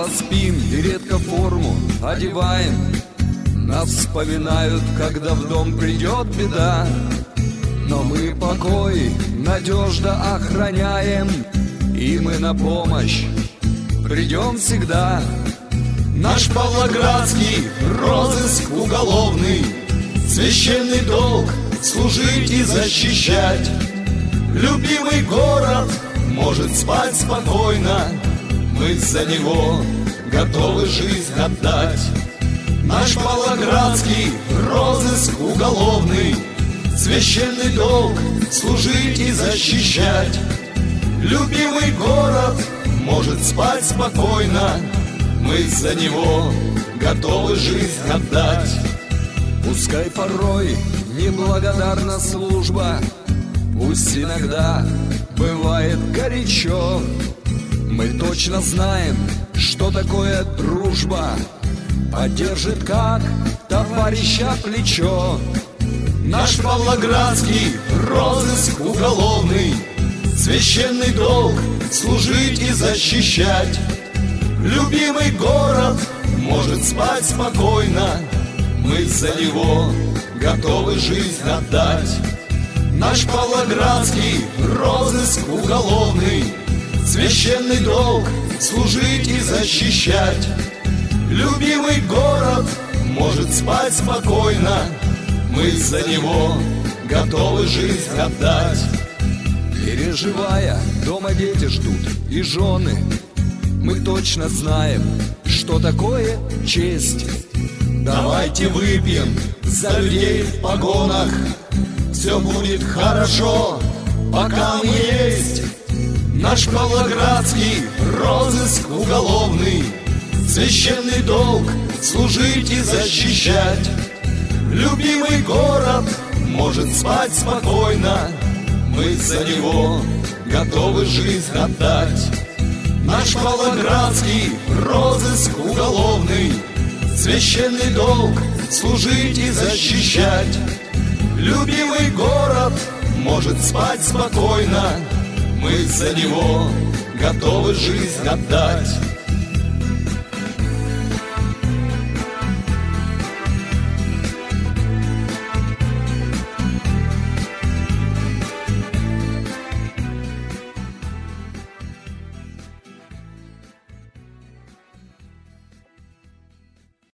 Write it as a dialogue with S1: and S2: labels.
S1: Мало спим и редко форму одеваем. Нас вспоминают, когда в дом придет беда. Но мы покой надежно охраняем, и мы на помощь придем всегда.
S2: Наш Павлоградский розыск уголовный, священный долг служить и защищать. Любимый город может спать спокойно, мы за него готовы жизнь отдать. Наш Павлоградский розыск уголовный, священный долг служить и защищать. Любимый город может спать спокойно, мы за него готовы жизнь отдать.
S1: Пускай порой неблагодарна служба, пусть иногда бывает горячо, мы точно знаем, что такое дружба, поддержит как товарища плечо.
S2: Наш Павлоградский розыск уголовный, священный долг служить и защищать. Любимый город может спать спокойно, мы за него готовы жизнь отдать. Наш Павлоградский розыск уголовный, священный долг служить и защищать. Любимый город может спать спокойно, мы за него готовы жизнь отдать.
S1: Переживая, дома дети ждут и жены, мы точно знаем, что такое честь.
S2: Давайте выпьем за людей в погонах, все будет хорошо, пока мы есть. Наш Павлоградский розыск уголовный, священный долг служить и защищать. Любимый город может спать спокойно, мы за него готовы жизнь отдать. Наш Павлоградский розыск уголовный, священный долг служить и защищать. Любимый город может спать спокойно, мы за него готовы жизнь отдать.